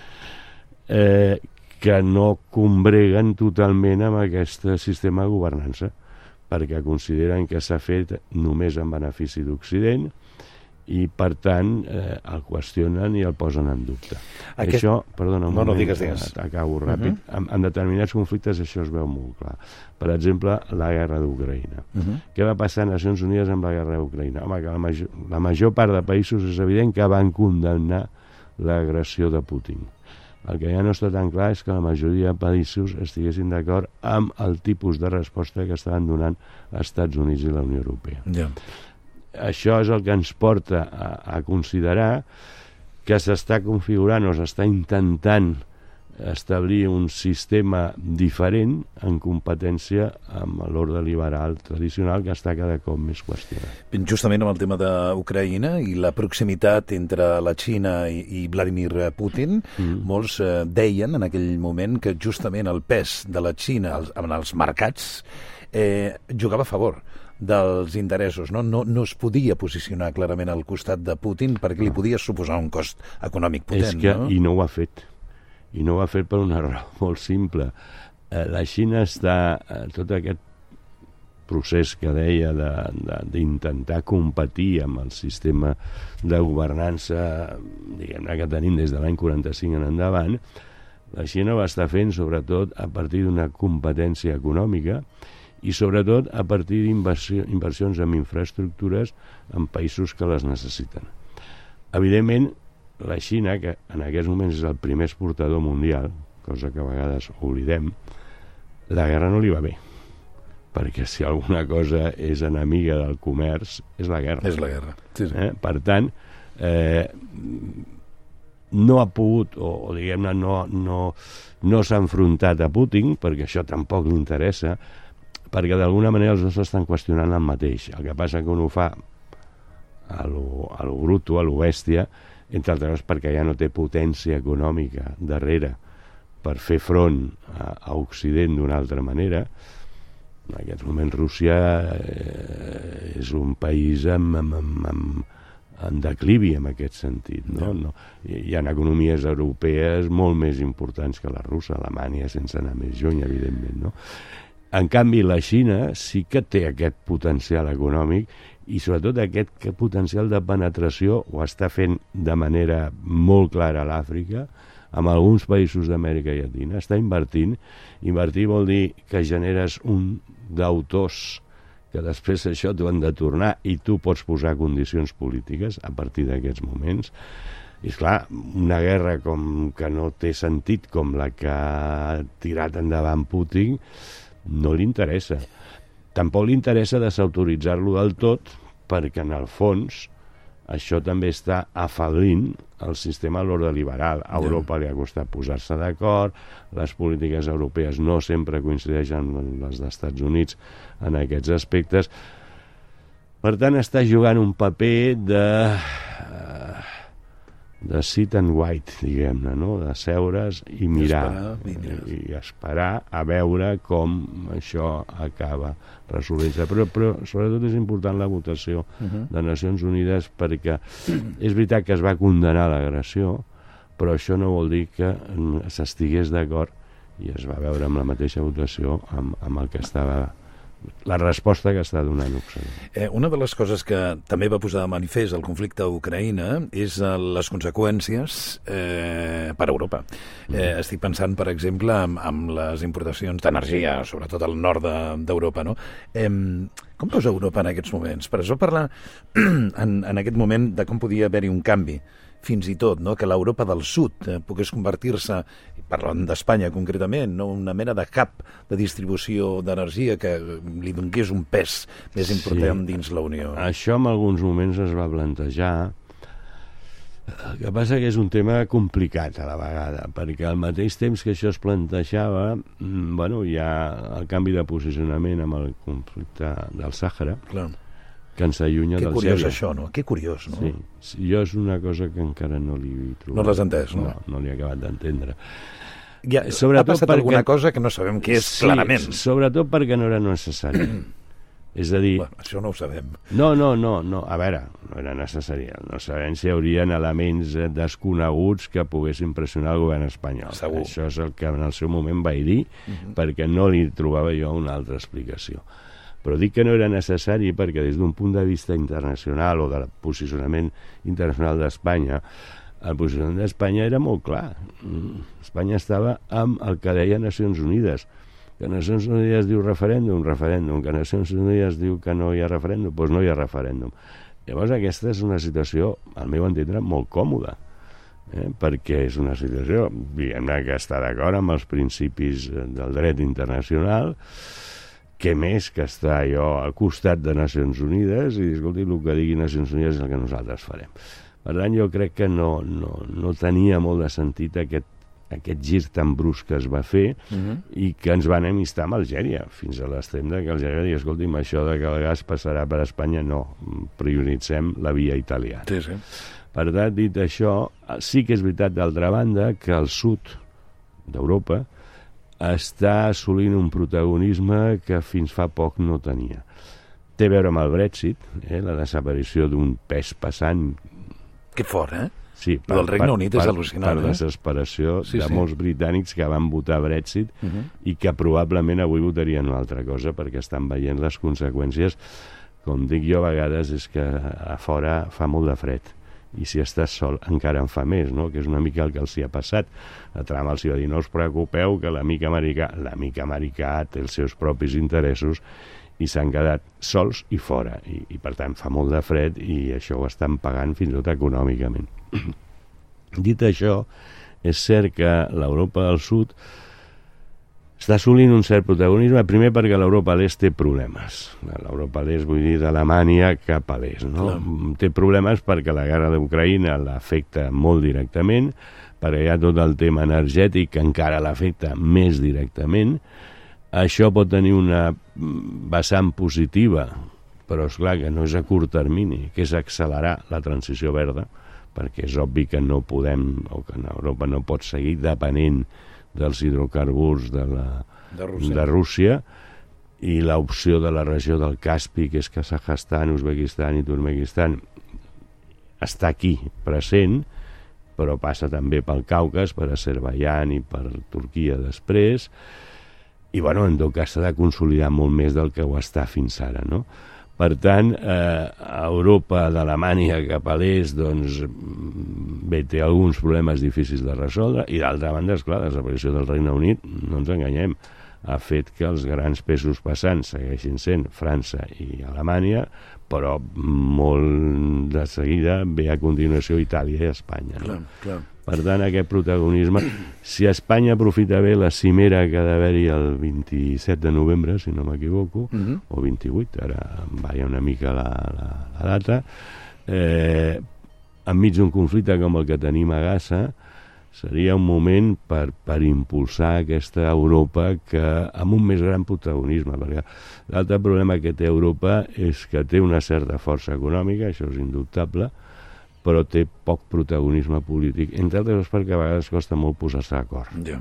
que no combreguen totalment amb aquest sistema de governança, perquè consideren que s'ha fet només en benefici d'Occident, i per tant el qüestionen i el posen en dubte. Això, perdona un moment, acabo ràpid, en determinats conflictes això es veu molt clar. Per exemple, la guerra d'Ucraïna. Què va passar a Nacions Unides amb la guerra d'Ucraïna? Home, que la major part de països és evident que van condemnar l'agressió de Putin. El que ja no està tan clar és que la majoria de països estiguessin d'acord amb el tipus de resposta que estaven donant els Estats Units i la Unió Europea. Això és el que ens porta a considerar que s'està configurant o s'està intentant establir un sistema diferent en competència amb l'ordre liberal tradicional que està cada cop més qüestionat. Justament amb el tema d'Ucraïna i la proximitat entre la Xina i Vladimir Putin, molts deien en aquell moment que justament el pes de la Xina en els mercats jugava a favor dels interessos, no es podia posicionar clarament al costat de Putin perquè li podia suposar un cost econòmic potent. I no ho ha fet. I no ho ha fet per una raó molt simple. La Xina està, tot aquest procés que deia d'intentar competir amb el sistema de governança, diguem-ne, que tenim des de l'any 45 en endavant, la Xina ho està fent sobretot a partir d'una competència econòmica i sobretot a partir d'inversions en infraestructures en països que les necessiten. Evidentment, la Xina, que en aquests moments és el primer exportador mundial, cosa que a vegades oblidem, la guerra no li va bé. Perquè si alguna cosa és enemiga del comerç, és la guerra. És la guerra, sí. Per tant, no ha pogut, o diguem-ne, no s'ha enfrontat a Putin, perquè això tampoc li interessa, perquè d'alguna manera els dos estan qüestionant el mateix. El que passa que un ho fa a lo bruto, a lo bèstia, entre altres coses perquè ja no té potència econòmica darrere per fer front a Occident d'una altra manera. En aquest moment Rússia és un país en declivi en aquest sentit. No? Hi ha economies europees molt més importants que la russa, Alemanya sense anar més lluny, evidentment. No? En canvi, la Xina sí que té aquest potencial econòmic i sobretot aquest potencial de penetració ho està fent de manera molt clara a l'Àfrica, amb alguns països d'Amèrica Llatina. Està invertint. Invertir vol dir que generes un d'autors que després això t'ho han de tornar i tu pots posar condicions polítiques a partir d'aquests moments. I esclar, una guerra que no té sentit com la que ha tirat endavant Putin no li interessa. Tampoc li interessa desautoritzar-lo del tot perquè en el fons això també està afeblint el sistema de l'ordre liberal. A Europa li ha costat posar-se d'acord, les polítiques europees no sempre coincideixen amb les dels Estats Units en aquests aspectes. Per tant, està jugant un paper de sit and wait, diguem-ne, no? De seure's i mirar. I esperar a veure com això acaba resolent-se. Però sobretot és important la votació de Nacions Unides perquè és veritat que es va condenar l'agressió, però això no vol dir que s'estigués d'acord i es va veure amb la mateixa votació amb el que estava la resposta que està donant Occident. Una de les coses que també va posar de manifest el conflicte a Ucraïna és les conseqüències per a Europa. Estic pensant, per exemple, en les importacions d'energia, sobretot al nord d'Europa, no? Com veus Europa en aquests moments? Per això parlar en aquest moment de com podia haver-hi un canvi, fins i tot, no? Que l'Europa del sud pogués convertir-se, parlant d'Espanya concretament, no? Una mena de cap de distribució d'energia que li donés un pes més important dins la Unió. Això en alguns moments es va plantejar. El que passa que és un tema complicat a la vegada, perquè al mateix temps que això es plantejava, hi ha el canvi de posicionament amb el conflicte del Sàhara, que ens allunya del Sèria. Que curiós això, no? Que curiós, no? Sí, jo és una cosa que encara no li he trobat. No l'has entès, no? No l'he acabat d'entendre. Ha passat alguna cosa que no sabem què és clarament. Sobretot perquè no era necessari. És a dir... això no ho sabem. No, a veure, no era necessari. No sabem si hi haurien elements desconeguts que poguessin pressionar el govern espanyol. Segur. Això és el que en el seu moment vaig dir, perquè no li trobava jo una altra explicació. Però dic que no era necessari perquè des d'un punt de vista internacional o del posicionament internacional d'Espanya, el posicionament d'Espanya era molt clar. Espanya estava amb el que deia Nacions Unides. Que Nacions Unides diu referèndum. Que Nacions Unides diu que no hi ha referèndum, doncs no hi ha referèndum. Llavors aquesta és una situació, al meu entendre, molt còmoda. Perquè és una situació, diguem-ne, que està d'acord amb els principis del dret internacional, que més que està allò al costat de Nacions Unides i, escolti, el que digui Nacions Unides és el que nosaltres farem. Per tant, jo crec que no tenia molt de sentit aquest gir tan brusc que es va fer i que ens van amistar amb Algèria, fins a l'extrem que Algèria digui, escolti'm, això de que el gas passarà per Espanya, no, prioritzem la via italiana. Sí. Per tant, dit això, sí que és veritat, d'altra banda, que el sud d'Europa està assolint un protagonisme que fins fa poc no tenia. Té a veure amb el Brexit, la desaparició d'un pes pesant. Que fort, Sí, el Regne Unit és al·lucinant. Per desesperació de molts britànics que van votar Brexit i que probablement avui votarien una altra cosa perquè estan veient les conseqüències. Com dic jo a vegades, és que a fora fa molt de fred. I si estàs sol encara en fa més, no? Que és una mica el que els hi ha passat. A Trump els hi va dir, no us preocupeu que l'amic americà té els seus propis interessos i s'han quedat sols i fora. I per tant fa molt de fred i això ho estan pagant fins i tot econòmicament. Dit això, és cert que l'Europa del Sud està assolint un cert protagonisme, primer perquè l'Europa a l'est té problemes. L'Europa a l'est, vull dir, d'Alemanya cap a l'est, no? Té problemes perquè la guerra d'Ucraïna l'afecta molt directament, perquè hi ha tot el tema energètic que encara l'afecta més directament. Això pot tenir una vessant positiva, però és clar que no és a curt termini, que és accelerar la transició verda, perquè és obvi que no podem, o que en Europa no pot seguir depenent dels hidrocarburs de Rússia, i l'opció de la regió del Caspi, que és Kazakhstan, Uzbekistan i Turkmenistan, està aquí present, però passa també pel Caucas, per Azerbaiyán i per Turquia després, i bueno, en tot cas s'ha de consolidar molt més del que ho està fins ara, no? Per tant, Europa d'Alemanya cap a l'est, doncs, bé, té alguns problemes difícils de resoldre, i d'altra banda, esclar, la desaparició del Regne Unit, no ens enganyem, ha fet que els grans pesos passants segueixin sent França i Alemanya, però molt de seguida ve a continuació Itàlia i Espanya. No? Clar. Per tant, aquest protagonisme, si Espanya aprofita bé la cimera que ha d'haver-hi el 27 de novembre, si no m'equivoco, o 28, ara em vaia una mica la data, enmig d'un conflicte com el que tenim a Gaza, seria un moment per impulsar aquesta Europa que amb un més gran protagonisme, perquè l'altre problema que té Europa és que té una certa força econòmica, això és indubtable, però té poc protagonisme polític, entre altres coses perquè a vegades costa molt posar-se d'acord. Ja.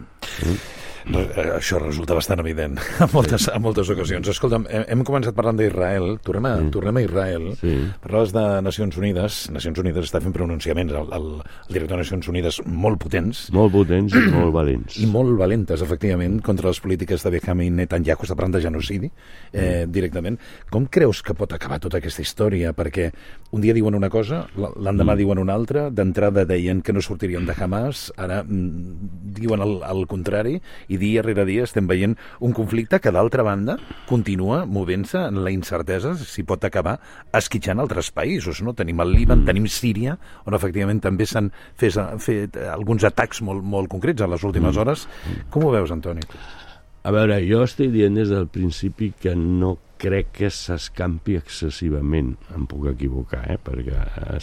Això resulta bastant evident en moltes ocasions. Escolta'm, hem començat parlant d'Israel, tornem a Israel. Sí. Parlaves de Nacions Unides. Nacions Unides està fent pronunciaments, el director de Nacions Unides, molt potents. Molt potents i molt valents. I molt valentes, efectivament, contra les polítiques de Benjamin Netanyahu. Està parlant de genocidi, directament. Com creus que pot acabar tota aquesta història? Perquè un dia diuen una cosa, l'endemà diuen una altra, d'entrada deien que no sortirien de Hamas, ara diuen el contrari, i dia rere dia estem veient un conflicte que, d'altra banda, continua movent-se en la incertesa si pot acabar esquitxant altres països, no? Tenim el Líban, tenim Síria, on efectivament també s'han fet alguns atacs molt concrets en les últimes hores. Com ho veus, Antoni? A veure, jo estic dient des del principi que no crec que s'escampi excessivament, em puc equivocar, perquè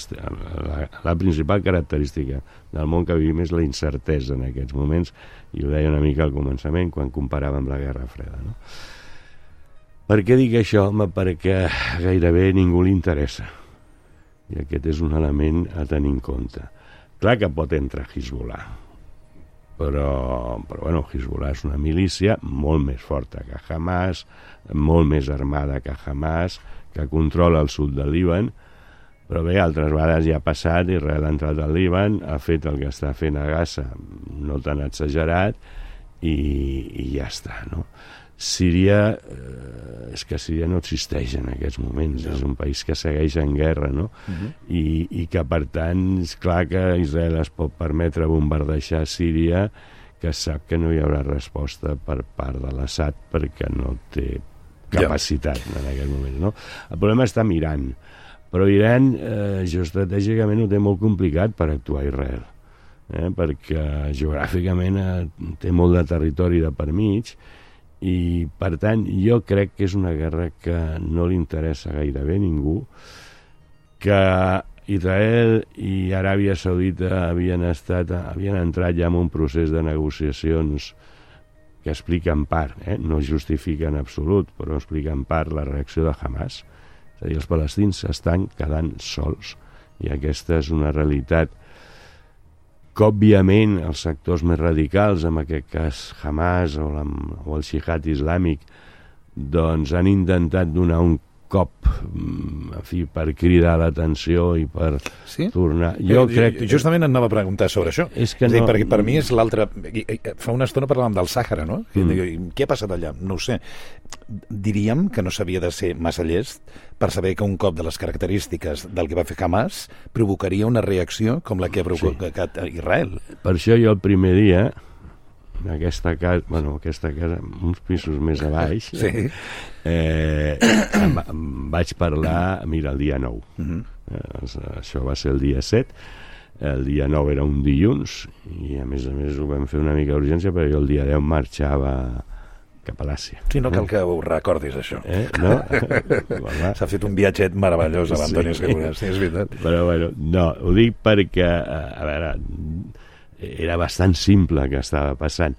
la principal característica del món que vivim és la incertesa en aquests moments, i ho deia una mica al començament quan comparàvem la Guerra Freda. No? Per què dic això? Home, perquè gairebé ningú li interessa, i aquest és un element a tenir en compte. Clar que pot entrar Hezbollah, però bueno, Hezbollah és una milícia molt més forta que Hamas, molt més armada que Hamas, que controla el sud del Líban, però bé, altres vegades ja ha passat, Israel ha entrat al Líban, ha fet el que està fent a Gaza, no tan exagerat, i ja està, no? Síria, és que Síria no existeix en aquests moments, és un país que segueix en guerra, no? I que, per tant, és clar que Israel es pot permetre bombardejar Síria, que sap que no hi haurà resposta per part de l'Assad perquè no té capacitat en aquest moment, no? El problema està amb Iran, però Iran geoestratègicament ho té molt complicat per actuar a Israel, perquè geogràficament té molt de territori de per mig, i per tant jo crec que és una guerra que no li interessa gairebé a ningú, que Israel i Aràbia Saudita havien entrat ja en un procés de negociacions que explica en part, no justifica en absolut, però explica en part la reacció de Hamas. És a dir, els palestins s'estan quedant sols, i aquesta és una realitat que òbviament els sectors més radicals, en aquest cas Hamas o el Jihad Islàmic, doncs han intentat donar un cop, en fi, per cridar l'atenció i per tornar... Jo crec... Justament anava a preguntar sobre això. És que no... Perquè per mi és l'altre... Fa una estona parlàvem del Sàhara, no? Què ha passat allà? No ho sé. Diríem que no s'havia de ser massa llest per saber que un cop de les característiques del que va fer Hamas provocaria una reacció com la que ha provocat Israel. Per això jo el primer dia, aquesta casa, uns pisos més a baix, vaig parlar, mira, el dia 9. Això va ser el dia 7. El dia 9 era un dilluns i a més ho vam fer una mica d'urgència perquè jo el dia 10 marxava cap a l'Àsia. Sí, no cal que ho recordis, això. No? S'ha fet un viatget meravellós amb Antoni Segura, sí, és veritat. Però, bueno, no, ho dic perquè, a veure, era bastant simple el que estava passant.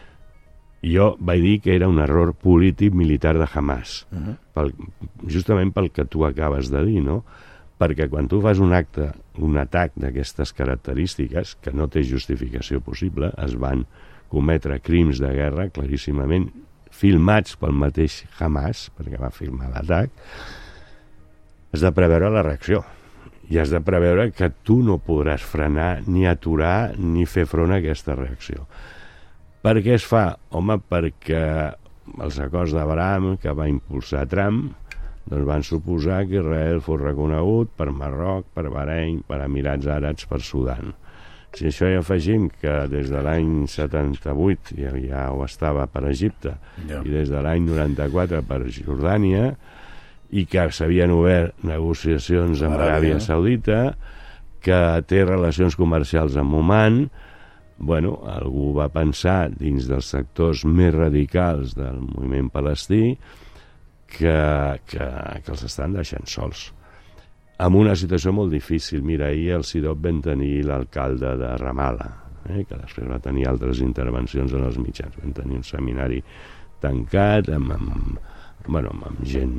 Jo vaig dir que era un error polític militar de Hamas, justament pel que tu acabes de dir, no? Perquè quan tu fas un atac d'aquestes característiques, que no té justificació possible, es van cometre crims de guerra claríssimament filmats pel mateix Hamas, perquè va filmar l'atac, has de preveure la reacció. I has de preveure que tu no podràs frenar, ni aturar, ni fer front a aquesta reacció. Per què es fa? Home, perquè els acords d'Abraham que va impulsar Trump doncs van suposar que Israel fos reconegut per Marroc, per Bahrein, per Emirats Àrabs, per Sudan. Si això hi afegim que des de l'any 78 ja ho estava per Egipte i des de l'any 94 per Jordània i que s'havien obert negociacions amb Aràbia Saudita, que té relacions comercials amb Oman, bueno, algú va pensar dins dels sectors més radicals del moviment palestí que els estan deixant sols. Amb una situació molt difícil. Mira, ahir el CIDOB van tenir l'alcalde de Ramallah, que després va tenir altres intervencions en els mitjans. Van tenir un seminari tancat amb gent...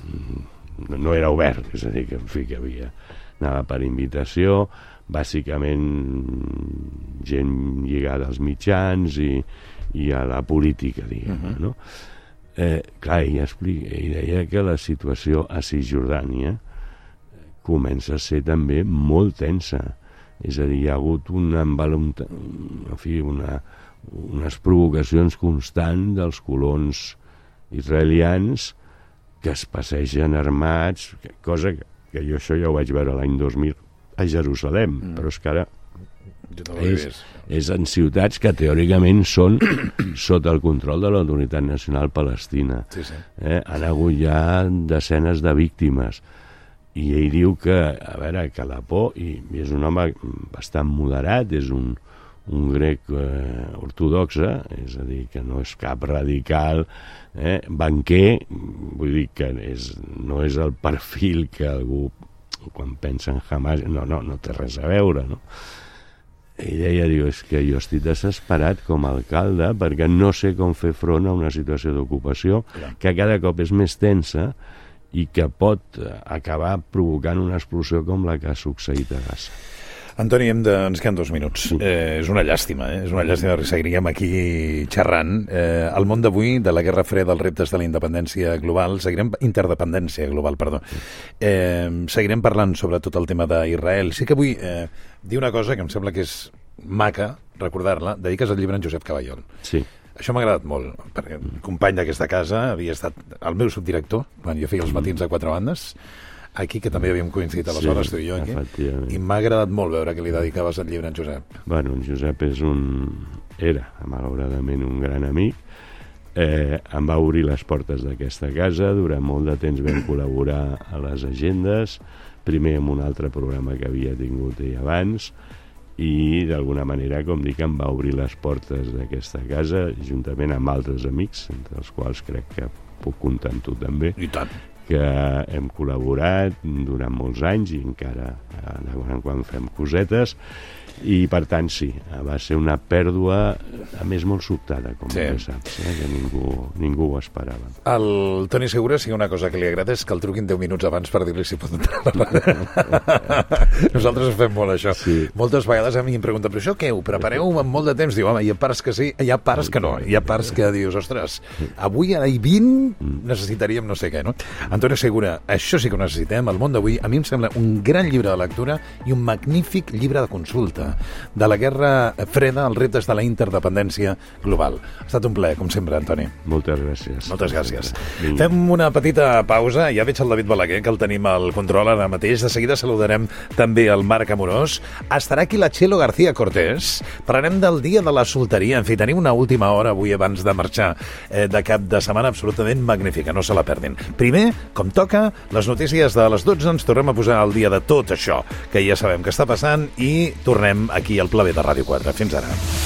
No era obert, és a dir, que anava per invitació, bàsicament gent lligada als mitjans i a la política, diguem, no? Clar, ell deia que la situació a Cisjordània comença a ser també molt tensa. És a dir, hi ha hagut unes provocacions constants dels colons israelians que es passegen armats, cosa que jo això ja ho vaig veure l'any 2000 a Jerusalem, però és que ara és en ciutats que teòricament són sota el control de l'Autoritat Nacional Palestina. Han hagut ja desenes de víctimes i ell diu que, a veure, que la por, i és un home bastant moderat, és un grec ortodoxe, és a dir, que no és cap radical, banquer, vull dir que no és el perfil que algú quan pensa en Hamas, no té res a veure, no? Ella diu, és que jo estic desesperat com a alcalde perquè no sé com fer front a una situació d'ocupació que cada cop és més tensa i que pot acabar provocant una explosió com la que ha succeït a Gaza. Antoni, ens queden 2 minuts. És una llàstima, és una llàstima que seguiríem aquí xerrant. El món d'avui, de la Guerra Freda, dels reptes de la independència global, interdependència global, perdó. Seguirem parlant sobre tot el tema d'Israel. Sí que vull dir una cosa que em sembla que és maca, recordar-la, dediques el llibre a en Josep Caballol. Sí. Això m'ha agradat molt, perquè un company d'aquesta casa havia estat el meu subdirector, quan jo feia els matins a 4 bandes, aquí, que també havíem coincidit aleshores, tu i jo aquí, i m'ha agradat molt veure que li dedicaves el llibre a en Josep. Bueno, en Josep era, malauradament, un gran amic. Em va obrir les portes d'aquesta casa, durant molt de temps vam col·laborar a les agendes, primer amb un altre programa que havia tingut ell abans, i d'alguna manera, com dic, em va obrir les portes d'aquesta casa, juntament amb altres amics, entre els quals crec que puc comptar amb tu també. I tant. Que hem col·laborat durant molts anys i encara de quan en quan fem cosetes, i per tant sí, va ser una pèrdua a més molt sobtada, com ja saps, que ningú ho esperava. Al Toni Segura sí una cosa que li agrada és que el truquin 10 minuts abans per dir-li si pot entrar a la ràdio. Nosaltres fem molt això. Moltes vegades a mi em pregunten, però això què, ho prepareu amb molt de temps? Diu, home, hi ha parts que sí, hi ha parts que no, hi ha parts que dius, ostres, avui a les 20 necessitaríem no sé què, no? Antoni Segura, això sí que ho necessitem, el món d'avui, a mi em sembla un gran llibre de lectura i un magnífic llibre de consulta de la Guerra Freda, els reptes de la interdependència global. Ha estat un plaer, com sempre, Antoni. Moltes gràcies. Moltes gràcies. Fem una petita pausa. Ja veig el David Balaguer, que el tenim al control ara mateix. De seguida saludarem també el Marc Amorós. Estarà aquí la Txelo García Cortés. Parlarem del dia de la solteria. En fi, tenim una última hora avui abans de marxar de cap de setmana absolutament magnífica. No se la perdin. Primer, com toca. Les notícies de les 12 ens tornem a posar al dia de tot això, que ja sabem que està passant, i tornem aquí al Pla B de Ràdio 4. Fins ara.